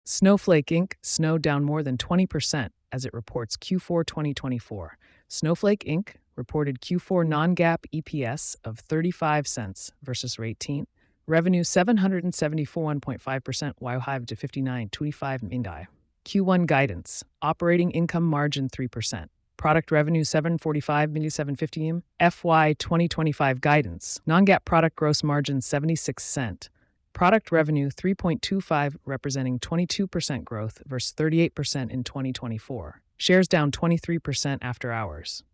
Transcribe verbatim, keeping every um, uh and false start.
Snowflake Incorporated. Snow down more than twenty percent as it reports Q four twenty twenty-four. Snowflake Incorporated reported Q four non-GAAP E P S of thirty-five cents versus eighteen. Revenue seven hundred seventy-four point five percent Y-O-Hive to fifty-nine point two five million. Q one guidance. Operating income margin three percent. Product revenue seven hundred forty-five million seven hundred fifty million. F Y twenty twenty-five guidance. Non-GAAP product gross margin seventy-six cents. Product revenue three point two five, representing twenty-two percent growth versus thirty-eight percent in twenty twenty-four. Shares down twenty-three percent after hours.